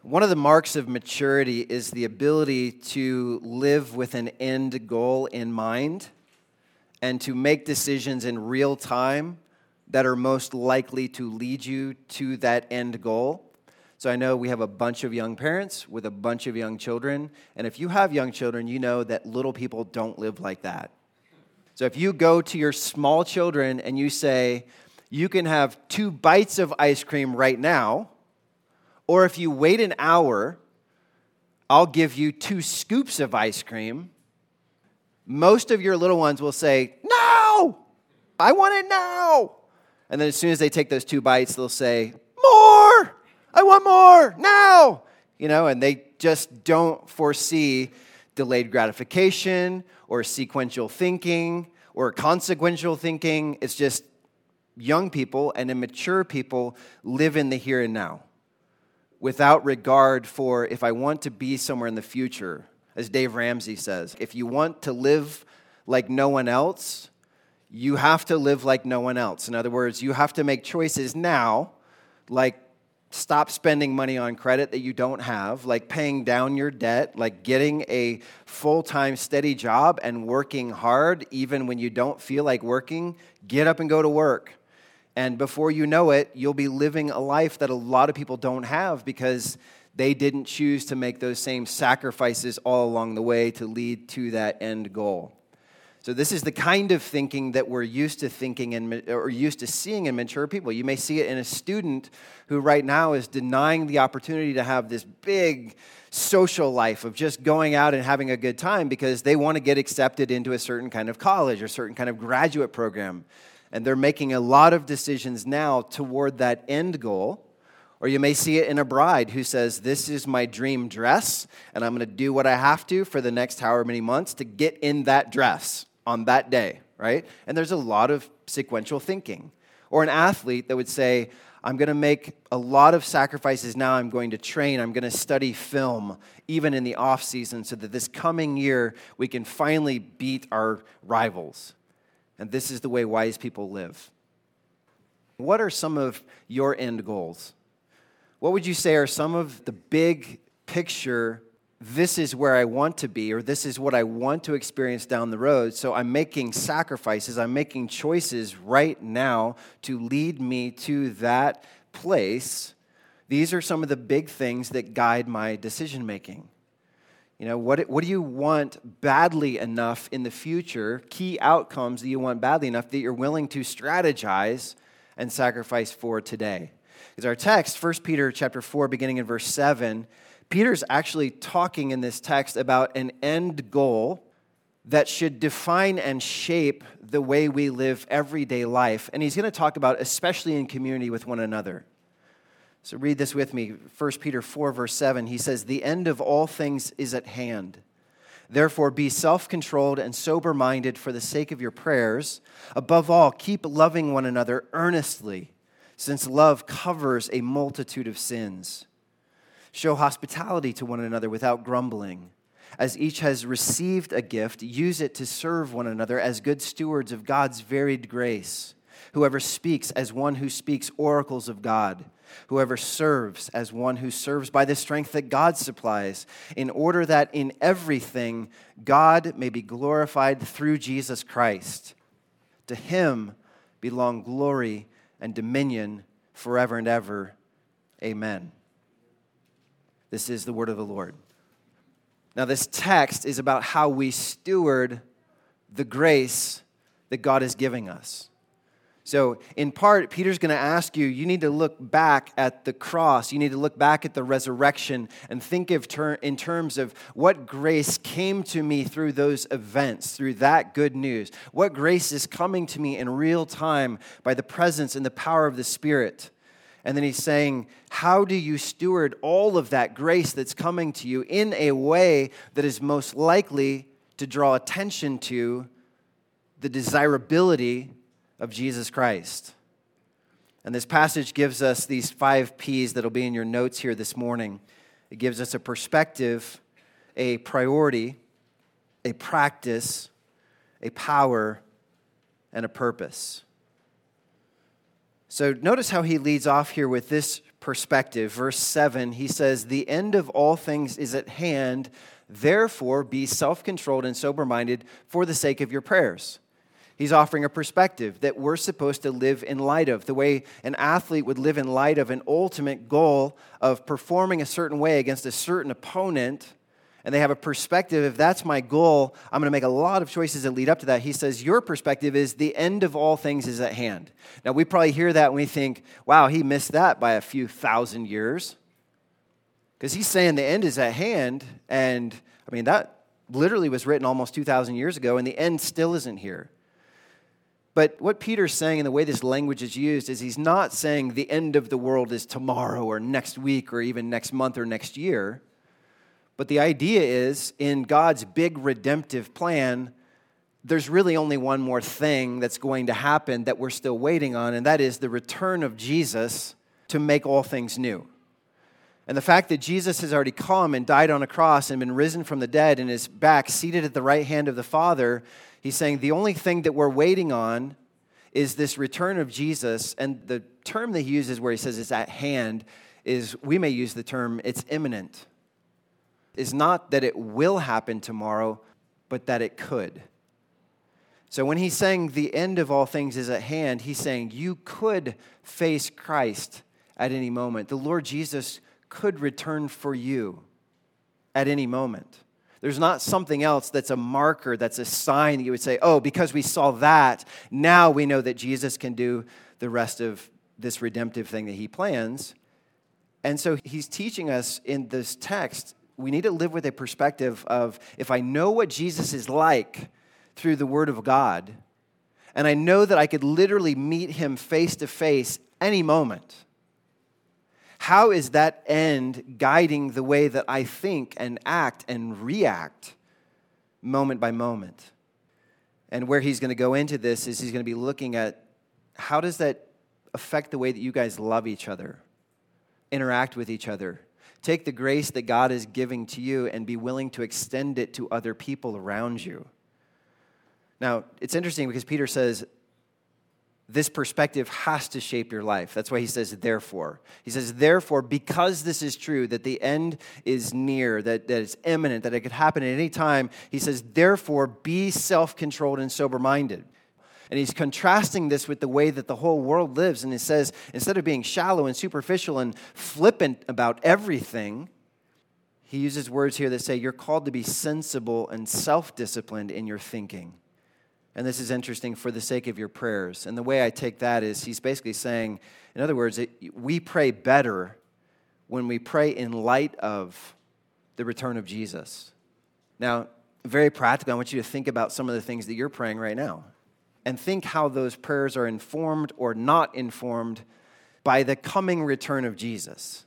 One of the marks of maturity is the ability to live with an end goal in mind and to make decisions in real time that are most likely to lead you to that end goal. So I know we have a bunch of young parents with a bunch of young children, and if you have young children, you know that little people don't live like that. So if you go to your small children and you say, you can have 2 bites of ice cream right now, or if you wait an hour, I'll give you 2 scoops of ice cream. Most of your little ones will say, no, I want it now. And then as soon as they take those 2 bites, they'll say, more, I want more now. And they just don't foresee delayed gratification or sequential thinking or consequential thinking. It's just young people and immature people live in the here and now, without regard for if I want to be somewhere in the future. As Dave Ramsey says, if you want to live like no one else, you have to live like no one else. In other words, you have to make choices now, like stop spending money on credit that you don't have, like paying down your debt, like getting a full-time steady job and working hard even when you don't feel like working. Get up and go to work. And before you know it, you'll be living a life that a lot of people don't have because they didn't choose to make those same sacrifices all along the way to lead to that end goal. So this is the kind of thinking that we're used to or used to seeing in mature people. You may see it in a student who right now is denying the opportunity to have this big social life of just going out and having a good time because they want to get accepted into a certain kind of college or certain kind of graduate program. And they're making a lot of decisions now toward that end goal. Or you may see it in a bride who says, this is my dream dress, and I'm going to do what I have to for the next however many months to get in that dress on that day, right? And there's a lot of sequential thinking. Or an athlete that would say, I'm going to make a lot of sacrifices now. I'm going to train. I'm going to study film, even in the off season, so that this coming year we can finally beat our rivals. And this is the way wise people live. What are some of your end goals? What would you say are some of the big picture, this is where I want to be, or this is what I want to experience down the road, so I'm making sacrifices, I'm making choices right now to lead me to that place. These are some of the big things that guide my decision making. What do you want badly enough in the future, key outcomes that you want badly enough that you're willing to strategize and sacrifice for today? Because our text, 1 Peter chapter 4, beginning in verse 7, Peter's actually talking in this text about an end goal that should define and shape the way we live everyday life. And he's going to talk about especially in community with one another. So read this with me, 1 Peter 4, verse 7. He says, the end of all things is at hand. Therefore, be self-controlled and sober-minded for the sake of your prayers. Above all, keep loving one another earnestly, since love covers a multitude of sins. Show hospitality to one another without grumbling. As each has received a gift, use it to serve one another as good stewards of God's varied grace. Whoever speaks as one who speaks oracles of God. Whoever serves as one who serves by the strength that God supplies, in order that in everything God may be glorified through Jesus Christ. To him belong glory and dominion forever and ever. Amen. This is the word of the Lord. Now, this text is about how we steward the grace that God is giving us. So, in part, Peter's going to ask you need to look back at the cross. You need to look back at the resurrection and think of in terms of what grace came to me through those events, through that good news. What grace is coming to me in real time by the presence and the power of the Spirit. And then he's saying, how do you steward all of that grace that's coming to you in a way that is most likely to draw attention to the desirability of Jesus Christ? And this passage gives us these 5 P's that'll be in your notes here this morning. It gives us a perspective, a priority, a practice, a power, and a purpose. So notice how he leads off here with this perspective. Verse 7, he says, "The end of all things is at hand. Therefore, be self-controlled and sober-minded for the sake of your prayers." He's offering a perspective that we're supposed to live in light of, the way an athlete would live in light of an ultimate goal of performing a certain way against a certain opponent. And they have a perspective, if that's my goal, I'm going to make a lot of choices that lead up to that. He says, your perspective is the end of all things is at hand. Now, we probably hear that and we think, wow, he missed that by a few thousand years. Because he's saying the end is at hand. And, I mean, that literally was written almost 2,000 years ago, and the end still isn't here. But what Peter's saying, and the way this language is used, is he's not saying the end of the world is tomorrow or next week or even next month or next year. But the idea is, in God's big redemptive plan, there's really only one more thing that's going to happen that we're still waiting on, and that is the return of Jesus to make all things new. And the fact that Jesus has already come and died on a cross and been risen from the dead and is back seated at the right hand of the Father, he's saying the only thing that we're waiting on is this return of Jesus. And the term that he uses where he says it's at hand is, we may use the term, it's imminent. Is not that it will happen tomorrow, but that it could. So when he's saying the end of all things is at hand, he's saying you could face Christ at any moment. The Lord Jesus could return for you at any moment. There's not something else that's a marker, that's a sign that you would say, oh, because we saw that, now we know that Jesus can do the rest of this redemptive thing that he plans. And so he's teaching us in this text, we need to live with a perspective of, if I know what Jesus is like through the Word of God, and I know that I could literally meet him face to face any moment, how is that end guiding the way that I think and act and react moment by moment? And where he's going to go into this is he's going to be looking at how does that affect the way that you guys love each other, interact with each other. Take the grace that God is giving to you and be willing to extend it to other people around you. Now, it's interesting because Peter says this perspective has to shape your life. That's why he says, therefore. He says, therefore, because this is true, that the end is near, that it's imminent, that it could happen at any time, he says, therefore, be self-controlled and sober-minded. And he's contrasting this with the way that the whole world lives. And he says, instead of being shallow and superficial and flippant about everything, he uses words here that say, you're called to be sensible and self-disciplined in your thinking. And this is interesting, for the sake of your prayers. And the way I take that is he's basically saying, in other words, we pray better when we pray in light of the return of Jesus. Now, very practically, I want you to think about some of the things that you're praying right now. And think how those prayers are informed or not informed by the coming return of Jesus.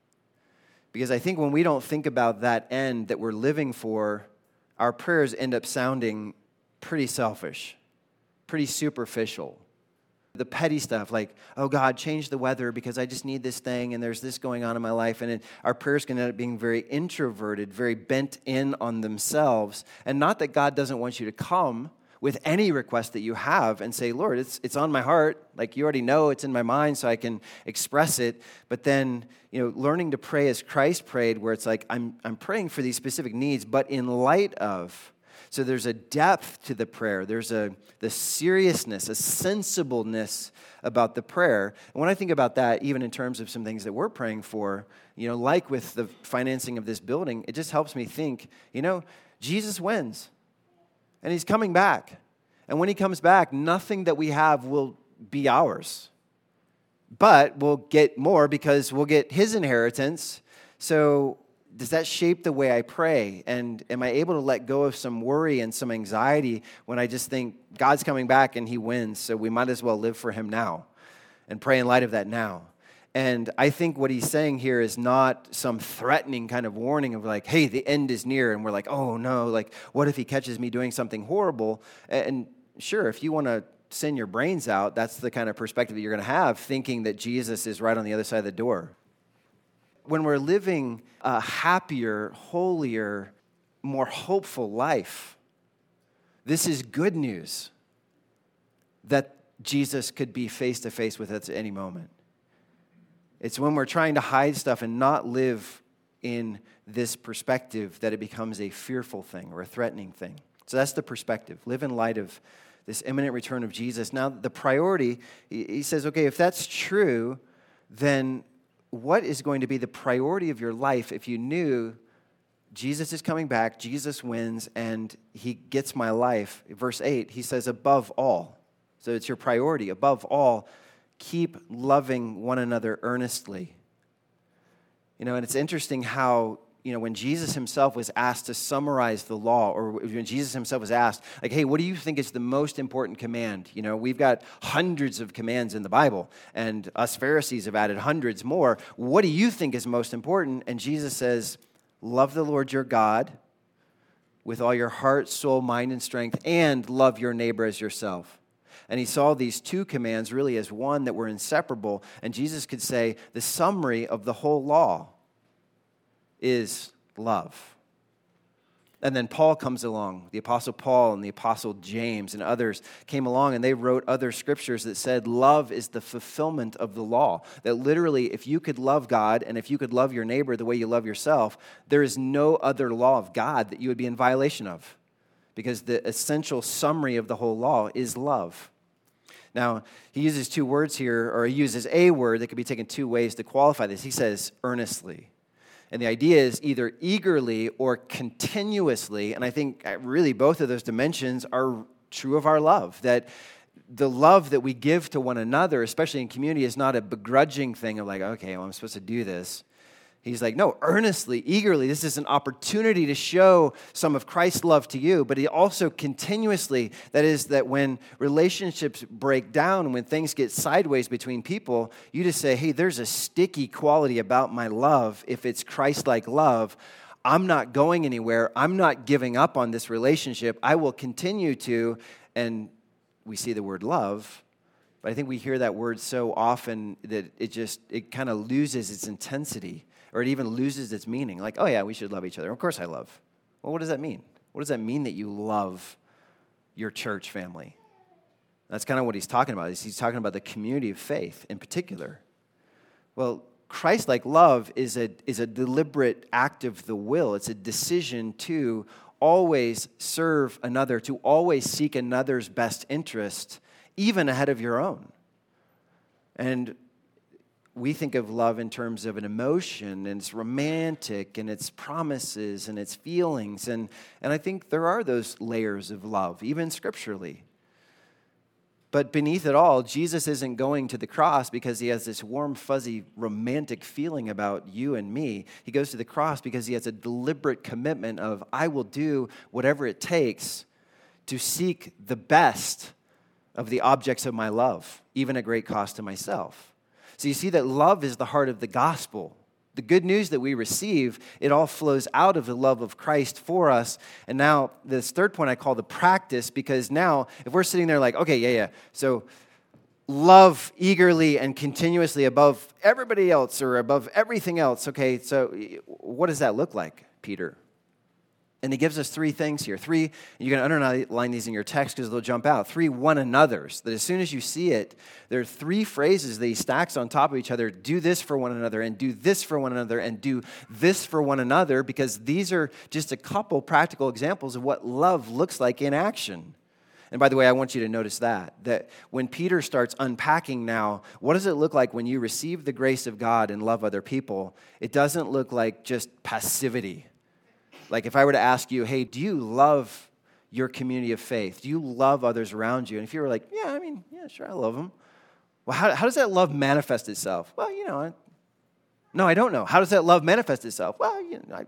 Because I think when we don't think about that end that we're living for, our prayers end up sounding pretty selfish, pretty superficial. The petty stuff like, oh God, change the weather because I just need this thing and there's this going on in my life. And our prayers can end up being very introverted, very bent in on themselves. And not that God doesn't want you to come with any request that you have and say, Lord, it's on my heart. Like you already know it's in my mind so I can express it. But then, learning to pray as Christ prayed, where it's like, I'm praying for these specific needs, but in light of. So there's a depth to the prayer. There's the seriousness, a sensibleness about the prayer. And when I think about that, even in terms of some things that we're praying for, like with the financing of this building, it just helps me think, Jesus wins. And he's coming back. And when he comes back, nothing that we have will be ours. But we'll get more because we'll get his inheritance. So does that shape the way I pray? And am I able to let go of some worry and some anxiety when I just think God's coming back and he wins, so we might as well live for him now and pray in light of that now? And I think what he's saying here is not some threatening kind of warning of like, hey, the end is near. And we're like, oh no, like what if he catches me doing something horrible? And sure, if you want to send your brains out, that's the kind of perspective that you're going to have, thinking that Jesus is right on the other side of the door. When we're living a happier, holier, more hopeful life, this is good news that Jesus could be face to face with us at any moment. It's when we're trying to hide stuff and not live in this perspective that it becomes a fearful thing or a threatening thing. So that's the perspective. Live in light of this imminent return of Jesus. Now, the priority, he says, okay, if that's true, then what is going to be the priority of your life if you knew Jesus is coming back, Jesus wins, and he gets my life? Verse 8, he says, above all. So it's your priority. Above all, keep loving one another earnestly. And it's interesting how, when Jesus himself was asked to summarize the law, or when Jesus himself was asked, like, hey, what do you think is the most important command? We've got hundreds of commands in the Bible, and us Pharisees have added hundreds more. What do you think is most important? And Jesus says, love the Lord your God with all your heart, soul, mind, and strength, and love your neighbor as yourself. And he saw these two commands really as one that were inseparable. And Jesus could say the summary of the whole law is love. And then Paul comes along. The Apostle Paul and the Apostle James and others came along, and they wrote other scriptures that said love is the fulfillment of the law. That literally, if you could love God and if you could love your neighbor the way you love yourself, there is no other law of God that you would be in violation of. Because the essential summary of the whole law is love. Now, he uses two words here, or he uses a word that could be taken two ways to qualify this. He says earnestly. And the idea is either eagerly or continuously. And I think really both of those dimensions are true of our love. That the love that we give to one another, especially in community, is not a begrudging thing of like, okay, well, I'm supposed to do this. He's like, no, earnestly, eagerly. This is an opportunity to show some of Christ's love to you, but he also continuously, that is that when relationships break down, when things get sideways between people, you just say, hey, there's a sticky quality about my love. If it's Christ-like love, I'm not going anywhere. I'm not giving up on this relationship. I will continue to, and we see the word love, but I think we hear that word so often that it kind of loses its intensity. Or it even loses its meaning. Like, oh yeah, we should love each other. Of course I love. Well, what does that mean? What does that mean that you love your church family? That's kind of what he's talking about. He's talking about the community of faith in particular. Well, Christ-like love is a deliberate act of the will. It's a decision to always serve another, to always seek another's best interest, even ahead of your own. And we think of love in terms of an emotion, and it's romantic, and it's promises, and it's feelings. And I think there are those layers of love, even scripturally. But beneath it all, Jesus isn't going to the cross because he has this warm, fuzzy, romantic feeling about you and me. He goes to the cross because he has a deliberate commitment of, I will do whatever it takes to seek the best of the objects of my love, even at great cost to myself. So you see that love is the heart of the gospel. The good news that we receive, it all flows out of the love of Christ for us. And now this third point I call the practice, because now if we're sitting there like, okay, yeah, so love eagerly and continuously above everybody else or above everything else. Okay, so what does that look like, Peter? And he gives us three things here. Three, you're going to underline these in your text because they'll jump out. Three one another's, that as soon as you see it, there are three phrases that he stacks on top of each other. Do this for one another, and do this for one another, and do this for one another, because these are just a couple practical examples of what love looks like in action. And by the way, I want you to notice that when Peter starts unpacking now, what does it look like when you receive the grace of God and love other people? It doesn't look like just passivity. Like if I were to ask you, hey, do you love your community of faith? Do you love others around you? And if you were like, yeah, sure, I love them. Well, how does that love manifest itself? Well, no, I don't know. How does that love manifest itself? Well,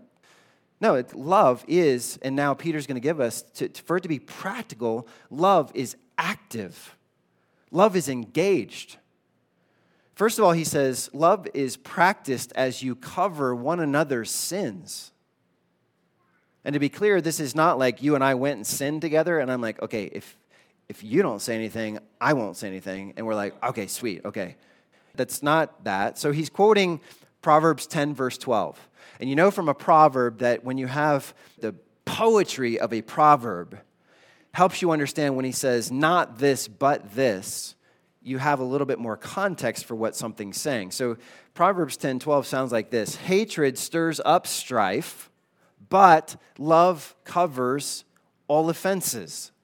love is, and now Peter's going to give us, for it to be practical, love is active. Love is engaged. First of all, he says, love is practiced as you cover one another's sins. And to be clear, this is not like you and I went and sinned together, and I'm like, okay, if you don't say anything, I won't say anything. And we're like, okay, sweet, okay. That's not that. So he's quoting Proverbs 10, verse 12. And you know from a proverb that when you have the poetry of a proverb, helps you understand when he says, not this, but this, you have a little bit more context for what something's saying. So Proverbs 10:12 sounds like this: hatred stirs up strife, but love covers all offenses.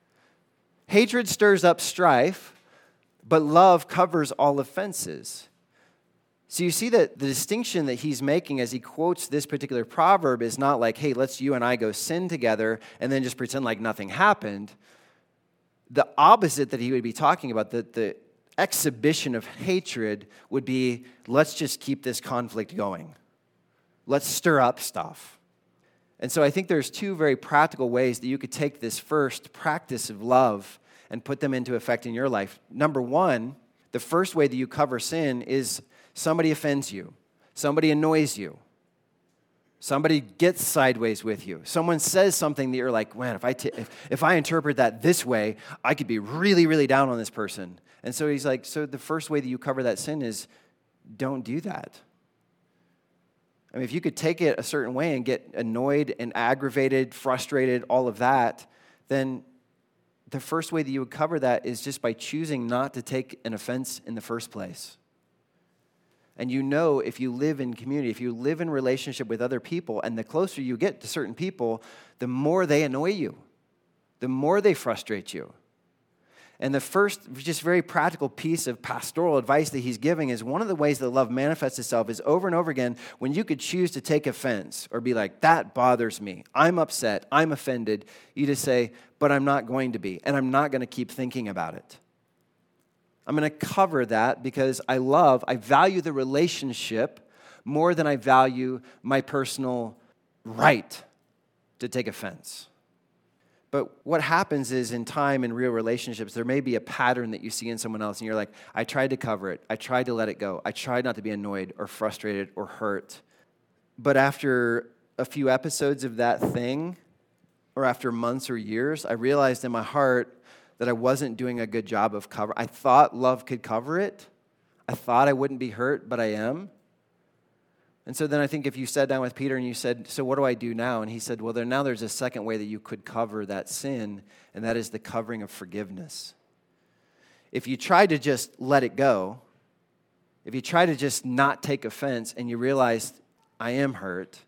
Hatred stirs up strife, but love covers all offenses. So you see that the distinction that he's making as he quotes this particular proverb is not like, hey, let's you and I go sin together and then just pretend like nothing happened. The opposite that he would be talking about, the exhibition of hatred, would be, let's just keep this conflict going. Let's stir up stuff. And so I think there's two very practical ways that you could take this first practice of love and put them into effect in your life. Number one, the first way that you cover sin is somebody offends you. Somebody annoys you. Somebody gets sideways with you. Someone says something that you're like, man, if I interpret that this way, I could be really, really down on this person. And so he's like, so the first way that you cover that sin is don't do that. I mean, if you could take it a certain way and get annoyed and aggravated, frustrated, all of that, then the first way that you would cover that is just by choosing not to take an offense in the first place. And you know, if you live in community, if you live in relationship with other people, and the closer you get to certain people, the more they annoy you, the more they frustrate you. And the first, just very practical piece of pastoral advice that he's giving is one of the ways that love manifests itself is over and over again when you could choose to take offense or be like, that bothers me, I'm upset, I'm offended. You just say, but I'm not going to be, and I'm not going to keep thinking about it. I'm going to cover that because I value the relationship more than I value my personal right to take offense. But what happens is in time, in real relationships, there may be a pattern that you see in someone else, and you're like, I tried to cover it. I tried to let it go. I tried not to be annoyed or frustrated or hurt. But after a few episodes of that thing, or after months or years, I realized in my heart that I wasn't doing a good job of cover. I thought love could cover it. I thought I wouldn't be hurt, but I am. And so then I think if you sat down with Peter and you said, so what do I do now? And he said, well, now there's a second way that you could cover that sin, and that is the covering of forgiveness. If you try to just let it go, if you try to just not take offense and you realize I am hurt,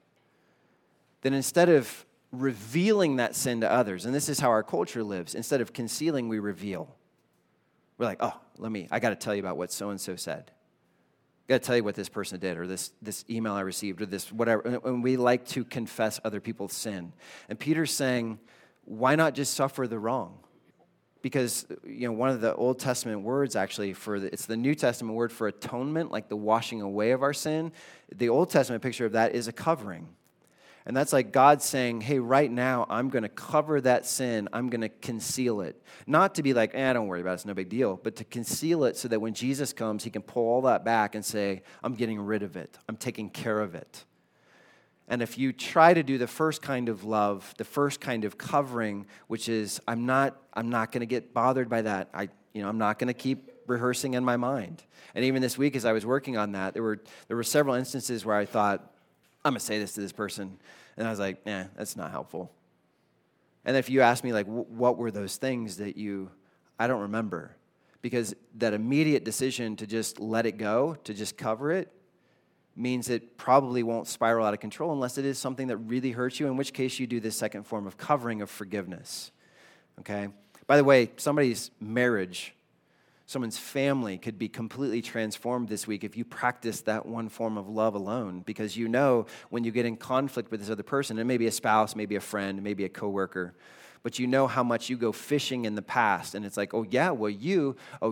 then instead of revealing that sin to others, and this is how our culture lives, instead of concealing, we reveal. We're like, oh, I got to tell you about what so-and-so said. I got to tell you what this person did, or this email I received, or this whatever. And we like to confess other people's sin. And Peter's saying, why not just suffer the wrong? Because, one of the Old Testament words actually it's the New Testament word for atonement, like the washing away of our sin. The Old Testament picture of that is a covering. And that's like God saying, hey, right now, I'm going to cover that sin. I'm going to conceal it. Not to be like, don't worry about it, it's no big deal. But to conceal it so that when Jesus comes, he can pull all that back and say, I'm getting rid of it. I'm taking care of it. And if you try to do the first kind of love, the first kind of covering, which is, I'm not going to get bothered by that. I'm not going to keep rehearsing in my mind. And even this week, as I was working on that, there were several instances where I thought, I'm going to say this to this person. And I was like, that's not helpful. And if you ask me, like, what were those things that I don't remember. Because that immediate decision to just let it go, to just cover it, means it probably won't spiral out of control unless it is something that really hurts you, in which case you do this second form of covering of forgiveness. Okay? By the way, somebody's marriage, someone's family could be completely transformed this week if you practice that one form of love alone, because when you get in conflict with this other person, it may be a spouse, maybe a friend, maybe a coworker, but you know how much you go fishing in the past, and it's like, oh yeah, well you,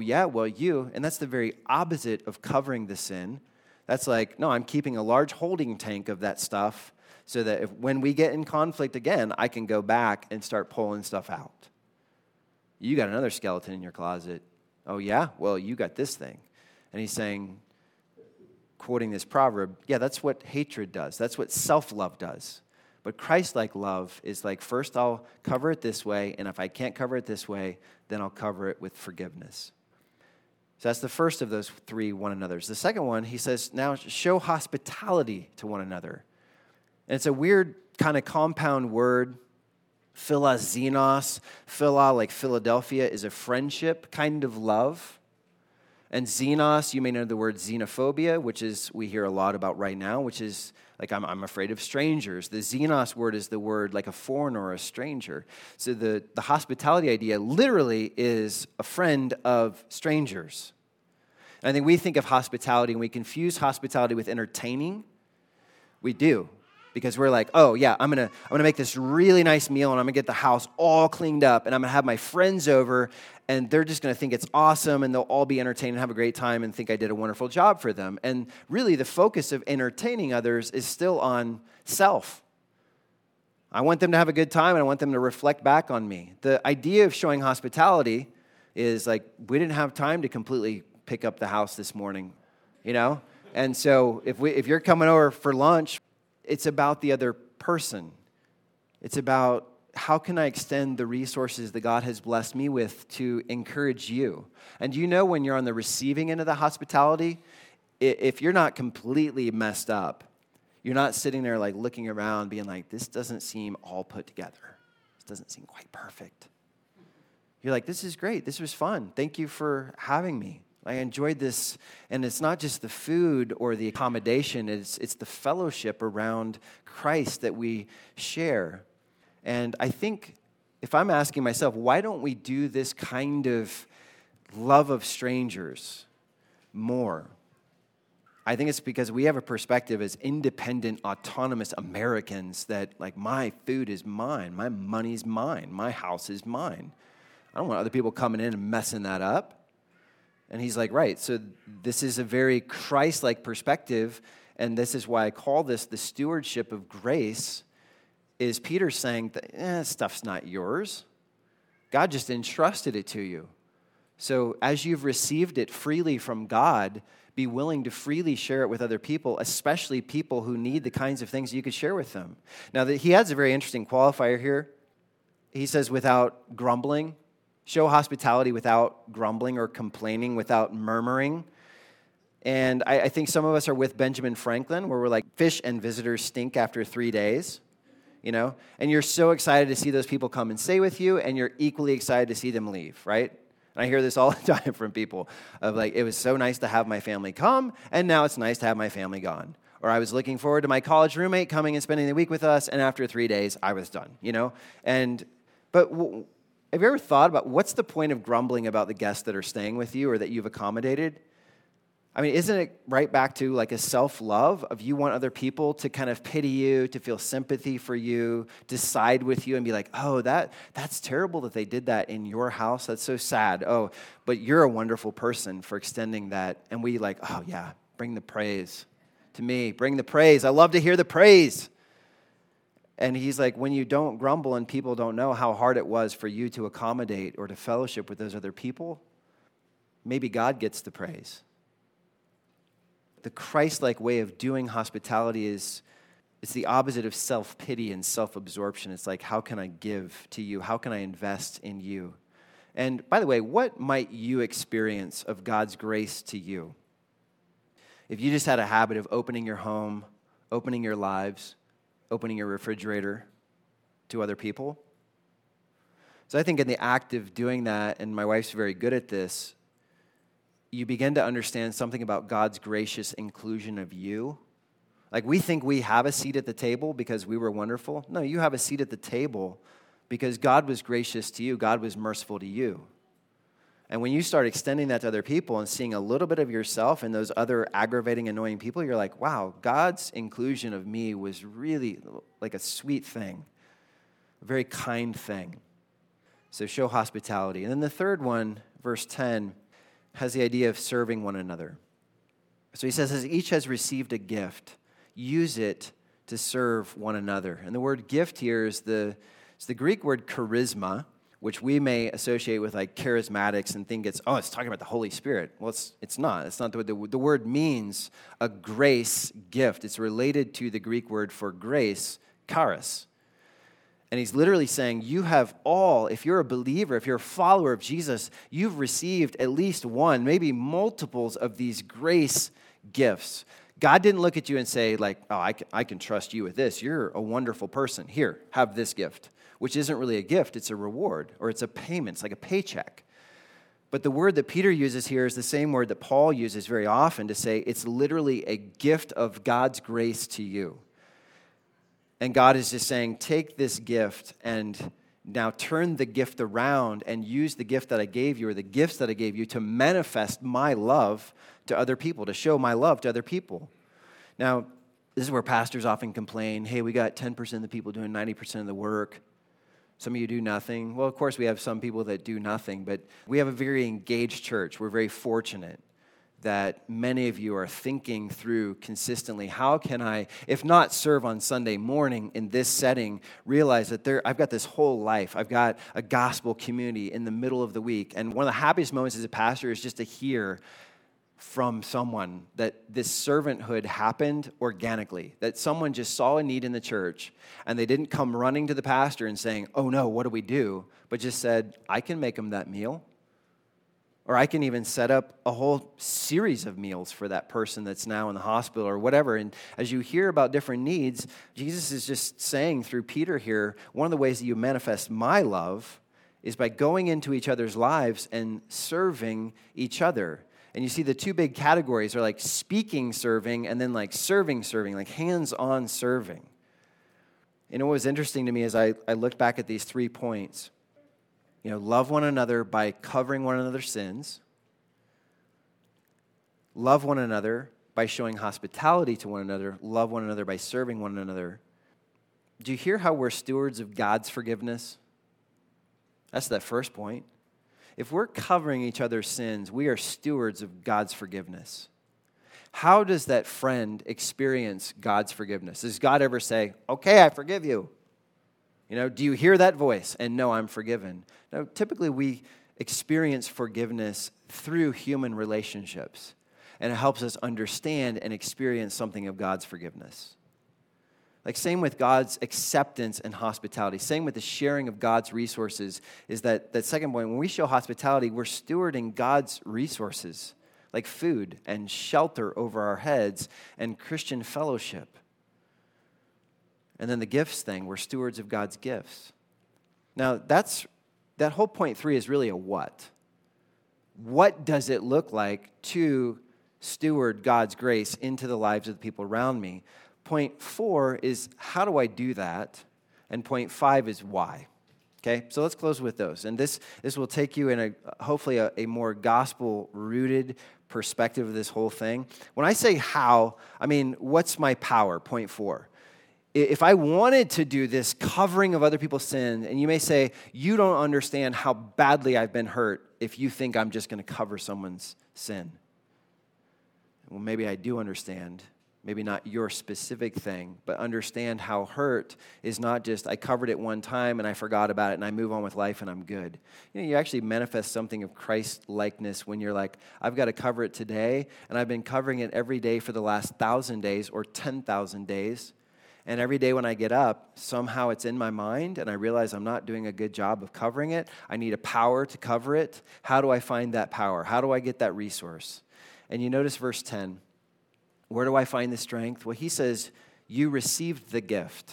and that's the very opposite of covering the sin. That's like, no, I'm keeping a large holding tank of that stuff so that when we get in conflict again, I can go back and start pulling stuff out. You got another skeleton in your closet. Oh, yeah? Well, you got this thing. And he's saying, quoting this proverb, yeah, that's what hatred does. That's what self-love does. But Christ-like love is like, first I'll cover it this way, and if I can't cover it this way, then I'll cover it with forgiveness. So that's the first of those three one another's. The second one, he says, now show hospitality to one another. And it's a weird kind of compound word. Philoxenos, phila, like Philadelphia, is a friendship kind of love. And xenos, you may know the word xenophobia, which is we hear a lot about right now, which is like I'm afraid of strangers. The xenos word is the word like a foreigner or a stranger. So the hospitality idea literally is a friend of strangers. And I think we think of hospitality and we confuse hospitality with entertaining. We do. Because we're like, oh yeah, I'm gonna make this really nice meal and I'm gonna get the house all cleaned up and I'm gonna have my friends over and they're just gonna think it's awesome and they'll all be entertained and have a great time and think I did a wonderful job for them. And really the focus of entertaining others is still on self. I want them to have a good time and I want them to reflect back on me. The idea of showing hospitality is like, we didn't have time to completely pick up the house this morning, you know? And so if you're coming over for lunch, it's about the other person. It's about how can I extend the resources that God has blessed me with to encourage you. And you know when you're on the receiving end of the hospitality, if you're not completely messed up, you're not sitting there like looking around being like, this doesn't seem all put together. This doesn't seem quite perfect. You're like, this is great. This was fun. Thank you for having me. I enjoyed this, and it's not just the food or the accommodation, it's the fellowship around Christ that we share. And I think if I'm asking myself, why don't we do this kind of love of strangers more? I think it's because we have a perspective as independent, autonomous Americans that, like, my food is mine, my money's mine, my house is mine. I don't want other people coming in and messing that up. And he's like, right, so this is a very Christ-like perspective, and this is why I call this the stewardship of grace, is Peter saying that stuff's not yours. God just entrusted it to you. So as you've received it freely from God, be willing to freely share it with other people, especially people who need the kinds of things you could share with them. Now, he has a very interesting qualifier here. He says, without grumbling. Show hospitality without grumbling or complaining, without murmuring. And I think some of us are with Benjamin Franklin, where we're like, fish and visitors stink after 3 days, you know? And you're so excited to see those people come and stay with you, and you're equally excited to see them leave, right? And I hear this all the time from people of like, it was so nice to have my family come, and now it's nice to have my family gone. Or I was looking forward to my college roommate coming and spending the week with us, and after 3 days, I was done, you know? But have you ever thought about what's the point of grumbling about the guests that are staying with you or that you've accommodated? I mean, isn't it right back to like a self-love of you want other people to kind of pity you, to feel sympathy for you, to side with you and be like, oh, that's terrible that they did that in your house. That's so sad. Oh, but you're a wonderful person for extending that. And we like, oh yeah, bring the praise to me. Bring the praise. I love to hear the praise. And he's like, when you don't grumble and people don't know how hard it was for you to accommodate or to fellowship with those other people, maybe God gets the praise. The Christ-like way of doing hospitality is it's the opposite of self-pity and self-absorption. It's like, how can I give to you? How can I invest in you? And by the way, what might you experience of God's grace to you? If you just had a habit of opening your home, opening your lives, opening your refrigerator to other people. So I think in the act of doing that, and my wife's very good at this, you begin to understand something about God's gracious inclusion of you. Like we think we have a seat at the table because we were wonderful. No, you have a seat at the table because God was gracious to you. God was merciful to you. And when you start extending that to other people and seeing a little bit of yourself in those other aggravating, annoying people, you're like, wow, God's inclusion of me was really like a sweet thing, a very kind thing. So show hospitality. And then the third one, verse 10, has the idea of serving one another. So he says, as each has received a gift, use it to serve one another. And the word gift here is the Greek word charisma, which we may associate with like charismatics and think it's talking about the Holy Spirit. Well, it's not. It's not the word means a grace gift. It's related to the Greek word for grace, charis. And he's literally saying you have all, if you're a believer, if you're a follower of Jesus, you've received at least one, maybe multiples of these grace gifts. God didn't look at you and say like, oh, I can trust you with this. You're a wonderful person. Here, have this gift. Which isn't really a gift, it's a reward, or it's a payment, it's like a paycheck. But the word that Peter uses here is the same word that Paul uses very often to say it's literally a gift of God's grace to you. And God is just saying, take this gift and now turn the gift around and use the gift that I gave you or the gifts that I gave you to manifest my love to other people, to show my love to other people. Now, this is where pastors often complain, hey, we got 10% of the people doing 90% of the work. Some of you do nothing. Well, of course, we have some people that do nothing, but we have a very engaged church. We're very fortunate that many of you are thinking through consistently, how can I, if not serve on Sunday morning in this setting, realize that I've got this whole life. I've got a gospel community in the middle of the week. And one of the happiest moments as a pastor is just to hear from someone that this servanthood happened organically, that someone just saw a need in the church and they didn't come running to the pastor and saying, oh no, what do we do? But just said, I can make them that meal. Or I can even set up a whole series of meals for that person that's now in the hospital or whatever. And as you hear about different needs, Jesus is just saying through Peter here, one of the ways that you manifest my love is by going into each other's lives and serving each other. And you see the two big categories are like speaking serving and then like serving, like hands-on serving. You know what was interesting to me as I looked back at these 3 points? You know, love one another by covering one another's sins. Love one another by showing hospitality to one another. Love one another by serving one another. Do you hear how we're stewards of God's forgiveness? That's that first point. If we're covering each other's sins, we are stewards of God's forgiveness. How does that friend experience God's forgiveness? Does God ever say, okay, I forgive you? You know, do you hear that voice and know I'm forgiven? No, typically we experience forgiveness through human relationships, and it helps us understand and experience something of God's forgiveness. Like same with God's acceptance and hospitality. Same with the sharing of God's resources is that second point. When we show hospitality, we're stewarding God's resources, like food and shelter over our heads and Christian fellowship. And then the gifts thing, we're stewards of God's gifts. Now, that whole point 3 is really a what. What does it look like to steward God's grace into the lives of the people around me? Point 4 is how do I do that? And point 5 is why. Okay, so let's close with those. And this will take you in hopefully a more gospel-rooted perspective of this whole thing. When I say how, I mean, what's my power? Point 4. If I wanted to do this covering of other people's sin, and you may say, you don't understand how badly I've been hurt if you think I'm just going to cover someone's sin. Well, maybe I do understand. Maybe not your specific thing, but understand how hurt is not just I covered it one time and I forgot about it and I move on with life and I'm good. You know, you actually manifest something of Christ-likeness when you're like, I've got to cover it today, and I've been covering it every day for the last 1,000 days or 10,000 days. And every day when I get up, somehow it's in my mind, and I realize I'm not doing a good job of covering it. I need a power to cover it. How do I find that power? How do I get that resource? And you notice verse 10. Where do I find the strength? Well, he says, you received the gift.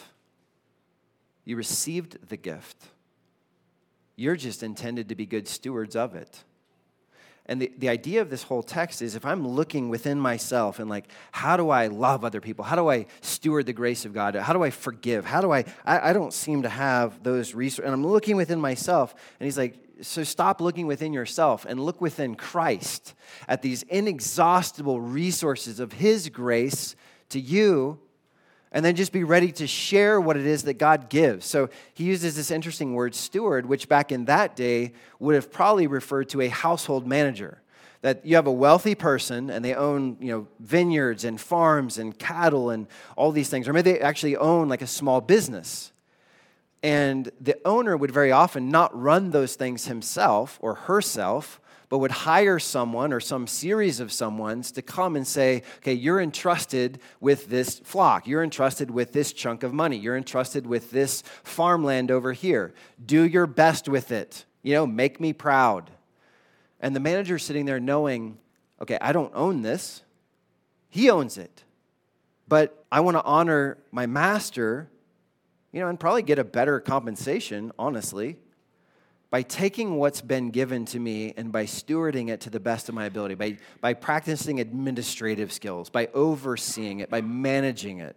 You received the gift. You're just intended to be good stewards of it. And the idea of this whole text is if I'm looking within myself and like, how do I love other people? How do I steward the grace of God? How do I forgive? How do I don't seem to have those resources. And I'm looking within myself. And he's like, so stop looking within yourself and look within Christ at these inexhaustible resources of his grace to you. And then just be ready to share what it is that God gives. So he uses this interesting word, steward, which back in that day would have probably referred to a household manager. That you have a wealthy person and they own, vineyards and farms and cattle and all these things. Or maybe they actually own like a small business. And the owner would very often not run those things himself or herself, but would hire someone or some series of someones to come and say, okay, you're entrusted with this flock. You're entrusted with this chunk of money. You're entrusted with this farmland over here. Do your best with it. Make me proud. And the manager's sitting there knowing, okay, I don't own this. He owns it. But I want to honor my master, and probably get a better compensation, honestly. by taking what's been given to me and by stewarding it to the best of my ability, by practicing administrative skills, by overseeing it, by managing it.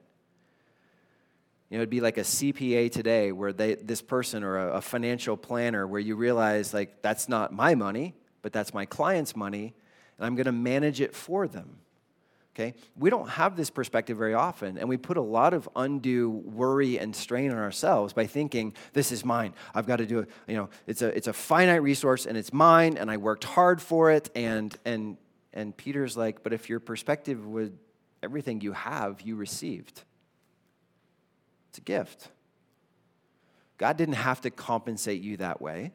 It'd be like a CPA today where this person or a financial planner where you realize, like, that's not my money, but that's my client's money, and I'm going to manage it for them. Okay? We don't have this perspective very often, and we put a lot of undue worry and strain on ourselves by thinking, this is mine. I've got to do it. It's a finite resource, and it's mine, and I worked hard for it. And Peter's like, but if your perspective was everything you have, you received. It's a gift. God didn't have to compensate you that way.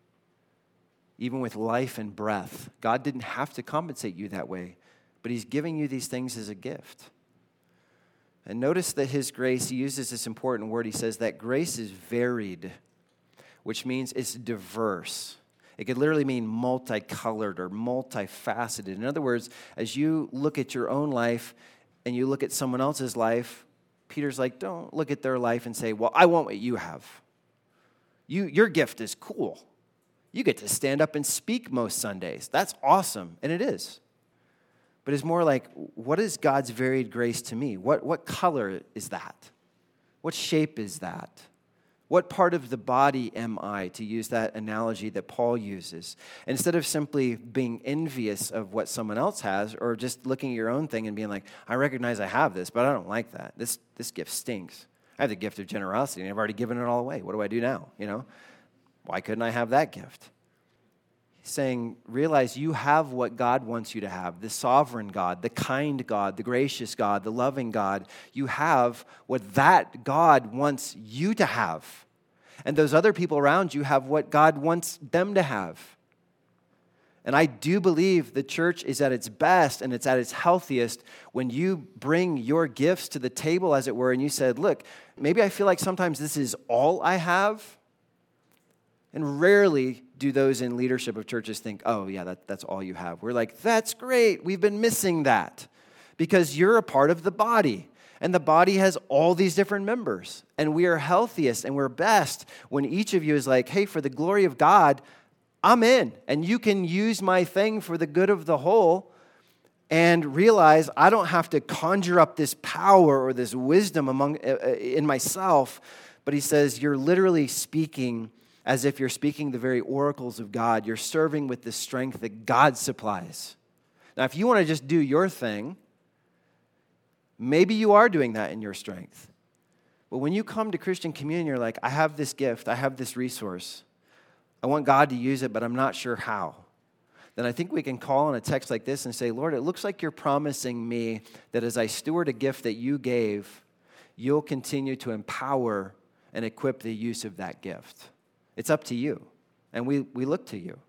Even with life and breath, God didn't have to compensate you that way. But he's giving you these things as a gift. And notice that his grace, he uses this important word. He says that grace is varied, which means it's diverse. It could literally mean multicolored or multifaceted. In other words, as you look at your own life and you look at someone else's life, Peter's like, don't look at their life and say, well, I want what you have. Your gift is cool. You get to stand up and speak most Sundays. That's awesome, and it is. But it's more like, what is God's varied grace to me? What color is that? What shape is that? What part of the body am I, to use that analogy that Paul uses? Instead of simply being envious of what someone else has or just looking at your own thing and being like, I recognize I have this, but I don't like that. This gift stinks. I have the gift of generosity, and I've already given it all away. What do I do now? Why couldn't I have that gift? Saying, realize you have what God wants you to have, the sovereign God, the kind God, the gracious God, the loving God. You have what that God wants you to have. And those other people around you have what God wants them to have. And I do believe the church is at its best and it's at its healthiest when you bring your gifts to the table, as it were, and you said, look, maybe I feel like sometimes this is all I have. And rarely do those in leadership of churches think, oh, yeah, that's all you have. We're like, that's great. We've been missing that because you're a part of the body. And the body has all these different members. And we are healthiest and we're best when each of you is like, hey, for the glory of God, I'm in. And you can use my thing for the good of the whole and realize I don't have to conjure up this power or this wisdom in myself. But he says, you're literally speaking as if you're speaking the very oracles of God. You're serving with the strength that God supplies. Now, if you want to just do your thing, maybe you are doing that in your strength. But when you come to Christian communion, you're like, I have this gift, I have this resource. I want God to use it, but I'm not sure how. Then I think we can call on a text like this and say, Lord, it looks like you're promising me that as I steward a gift that you gave, you'll continue to empower and equip the use of that gift. It's up to you, and we look to you.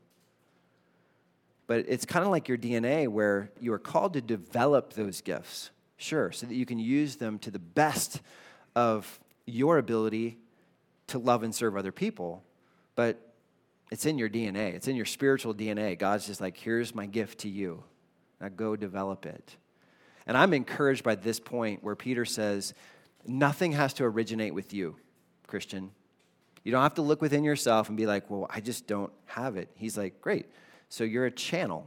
But it's kind of like your DNA where you are called to develop those gifts, sure, so that you can use them to the best of your ability to love and serve other people. But it's in your DNA. It's in your spiritual DNA. God's just like, here's my gift to you. Now go develop it. And I'm encouraged by this point where Peter says, nothing has to originate with you, Christian. You don't have to look within yourself and be like, well, I just don't have it. He's like, great. So you're a channel.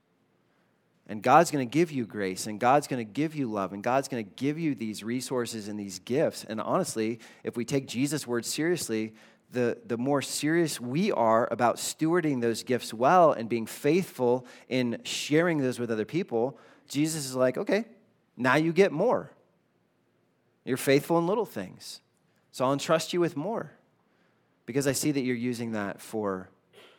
And God's going to give you grace, and God's going to give you love, and God's going to give you these resources and these gifts. And honestly, if we take Jesus' words seriously, the more serious we are about stewarding those gifts well and being faithful in sharing those with other people, Jesus is like, okay, now you get more. You're faithful in little things. So I'll entrust you with more. Because I see that you're using that for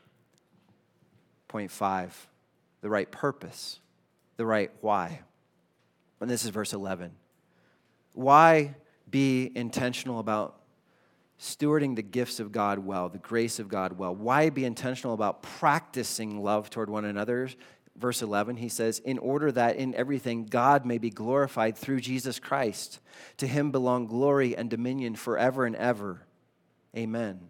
point 5, the right purpose, the right why. And this is verse 11. Why be intentional about stewarding the gifts of God well, the grace of God well? Why be intentional about practicing love toward one another? Verse 11, he says, in order that in everything God may be glorified through Jesus Christ. To him belong glory and dominion forever and ever. Amen.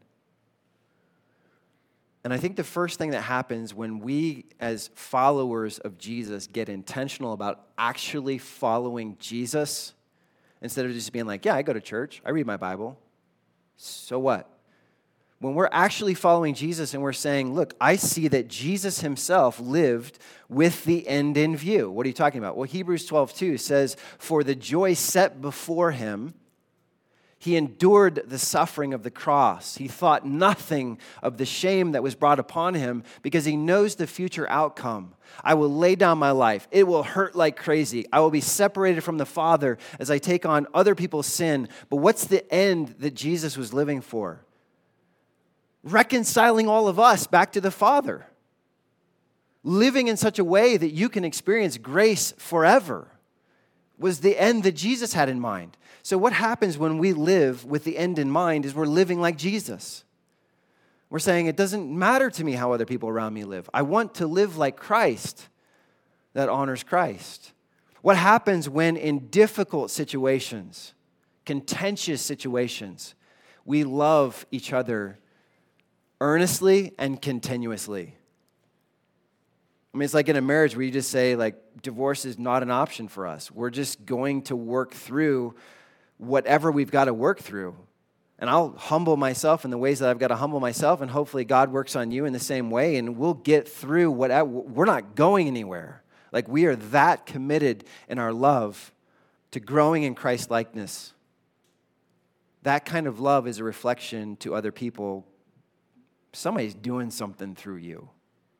And I think the first thing that happens when we, as followers of Jesus, get intentional about actually following Jesus, instead of just being like, yeah, I go to church, I read my Bible, so what? When we're actually following Jesus and we're saying, look, I see that Jesus himself lived with the end in view. What are you talking about? Well, Hebrews 12:2 says, for the joy set before him, he endured the suffering of the cross. He thought nothing of the shame that was brought upon him because he knows the future outcome. I will lay down my life. It will hurt like crazy. I will be separated from the Father as I take on other people's sin. But what's the end that Jesus was living for? Reconciling all of us back to the Father. Living in such a way that you can experience grace forever was the end that Jesus had in mind. So what happens when we live with the end in mind is we're living like Jesus. We're saying it doesn't matter to me how other people around me live. I want to live like Christ that honors Christ. What happens when in difficult situations, contentious situations, we love each other earnestly and continuously? I mean, it's like in a marriage where you just say, like, divorce is not an option for us. We're just going to work through whatever we've got to work through. And I'll humble myself in the ways that I've got to humble myself, and hopefully God works on you in the same way, and we'll get through whatever. We're not going anywhere. Like, we are that committed in our love to growing in Christ likeness. That kind of love is a reflection to other people. Somebody's doing something through you.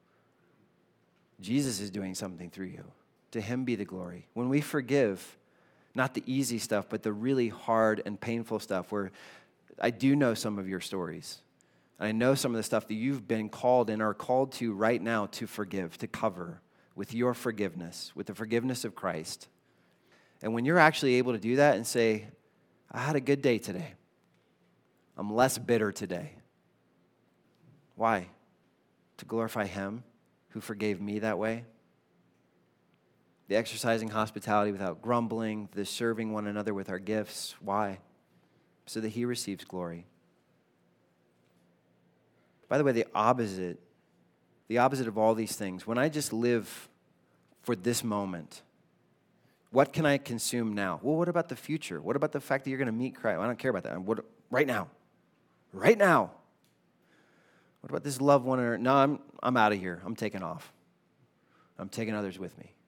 Jesus is doing something through you. To him be the glory. When we forgive, not the easy stuff, but the really hard and painful stuff, where I do know some of your stories. And I know some of the stuff that you've been called and are called to right now to forgive, to cover with your forgiveness, with the forgiveness of Christ. And when you're actually able to do that and say, I had a good day today. I'm less bitter today. Why? To glorify him who forgave me that way. The exercising hospitality without grumbling, the serving one another with our gifts. Why? So that he receives glory. By the way, the opposite of all these things, when I just live for this moment, what can I consume now? Well, what about the future? What about the fact that you're going to meet Christ? Well, I don't care about that. Right now. Right now. What about this loved one? No, I'm out of here. I'm taking off. I'm taking others with me.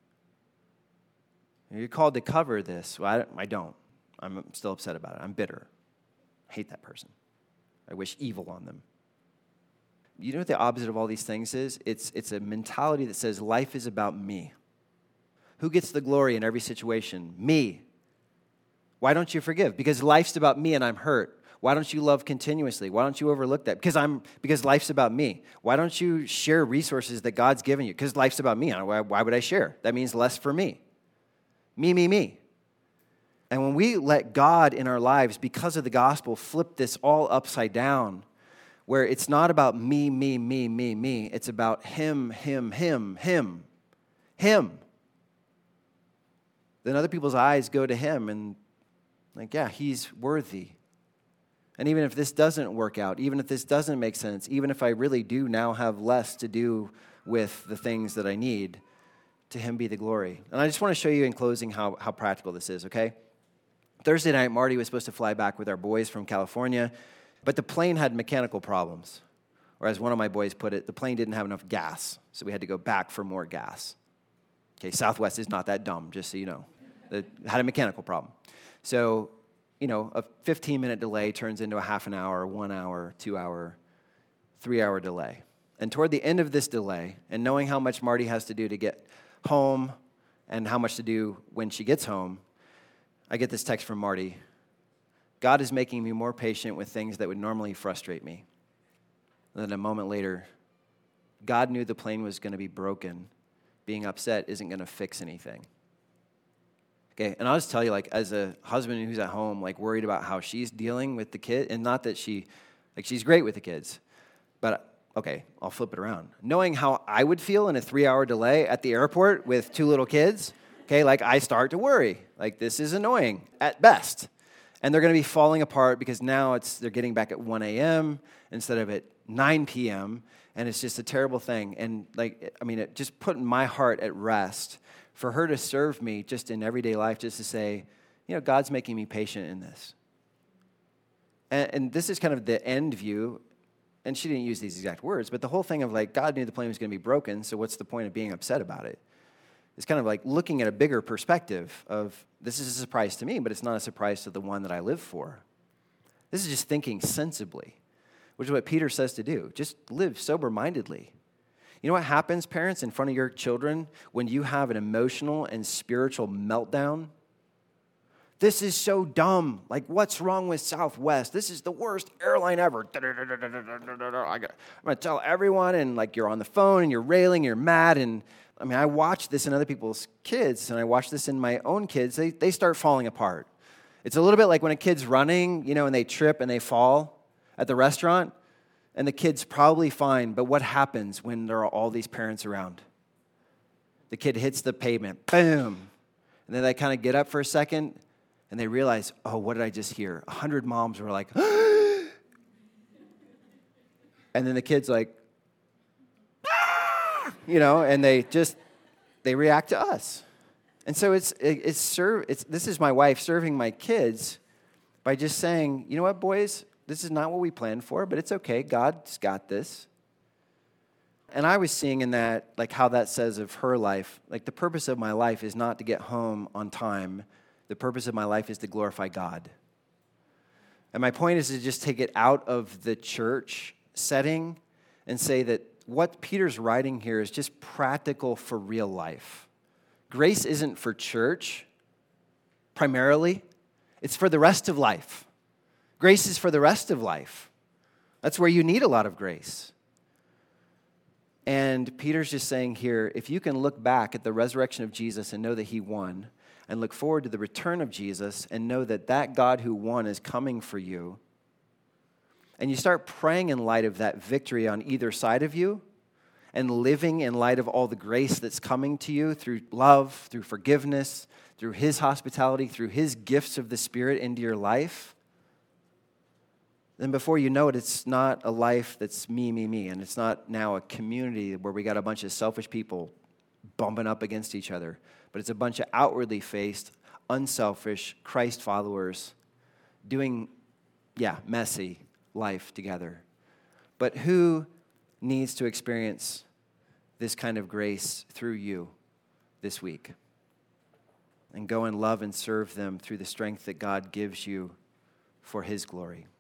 You're called to cover this. Well, I don't. I'm still upset about it. I'm bitter. I hate that person. I wish evil on them. You know what the opposite of all these things is? It's a mentality that says life is about me. Who gets the glory in every situation? Me. Why don't you forgive? Because life's about me and I'm hurt. Why don't you love continuously? Why don't you overlook that? Because life's about me. Why don't you share resources that God's given you? Because life's about me. Why would I share? That means less for me. Me. And when we let God in our lives, because of the gospel, flip this all upside down, where it's not about me, it's about him. Then other people's eyes go to him and like, yeah, he's worthy. And even if this doesn't work out, even if this doesn't make sense, even if I really do now have less to do with the things that I need, to him be the glory. And I just want to show you in closing how practical this is, okay? Thursday night, Marty was supposed to fly back with our boys from California, but the plane had mechanical problems. Or as one of my boys put it, the plane didn't have enough gas, so we had to go back for more gas. Okay, Southwest is not that dumb, just so you know. It had a mechanical problem. So, a 15-minute delay turns into a half an hour, 1 hour, 2 hour, 3 hour delay. And toward the end of this delay, and knowing how much Marty has to do to get home and how much to do when she gets home, I get this text from Marty. God is making me more patient with things that would normally frustrate me. And then a moment later, God knew the plane was going to be broken. Being upset isn't going to fix anything. Okay, and I'll just tell you, like, as a husband who's at home, like, worried about how she's dealing with the kid, and not that she's great with the kids, but, okay, I'll flip it around. Knowing how I would feel in a 3-hour delay at the airport with 2 little kids, okay, like, I start to worry. Like, this is annoying at best. And they're going to be falling apart because now they're getting back at 1 a.m. instead of at 9 p.m., and it's just a terrible thing. And, it just put my heart at rest for her to serve me just in everyday life, just to say, God's making me patient in this. And this is kind of the end view. And she didn't use these exact words, but the whole thing of like, God knew the plane was going to be broken, so what's the point of being upset about it? It's kind of like looking at a bigger perspective of, this is a surprise to me, but it's not a surprise to the one that I live for. This is just thinking sensibly, which is what Peter says to do. Just live sober-mindedly. You know what happens, parents, in front of your children when you have an emotional and spiritual meltdown? This is so dumb. Like, what's wrong with Southwest? This is the worst airline ever. I'm going to tell everyone, and like you're on the phone and you're railing, you're mad. And I mean, I watch this in other people's kids, and I watch this in my own kids. They start falling apart. It's a little bit like when a kid's running, and they trip and they fall at the restaurant, and the kid's probably fine. But what happens when there are all these parents around? The kid hits the pavement, boom. And then they kind of get up for a second, and they realize, oh, what did I just hear? 100 moms were like, and then the kid's like, and they react to us. And so this is my wife serving my kids by just saying, you know what, boys, this is not what we planned for, but it's okay. God's got this. And I was seeing in that, like how that says of her life, like the purpose of my life is not to get home on time. The purpose of my life is to glorify God. And my point is to just take it out of the church setting and say that what Peter's writing here is just practical for real life. Grace isn't for church, primarily. It's for the rest of life. Grace is for the rest of life. That's where you need a lot of grace. And Peter's just saying here, if you can look back at the resurrection of Jesus and know that he won, and look forward to the return of Jesus and know that that God who won is coming for you, and you start praying in light of that victory on either side of you and living in light of all the grace that's coming to you through love, through forgiveness, through his hospitality, through his gifts of the Spirit into your life, then before you know it, it's not a life that's me, and it's not now a community where we got a bunch of selfish people bumping up against each other. But it's a bunch of outwardly faced, unselfish Christ followers doing, messy life together. But who needs to experience this kind of grace through you this week? And go and love and serve them through the strength that God gives you for his glory.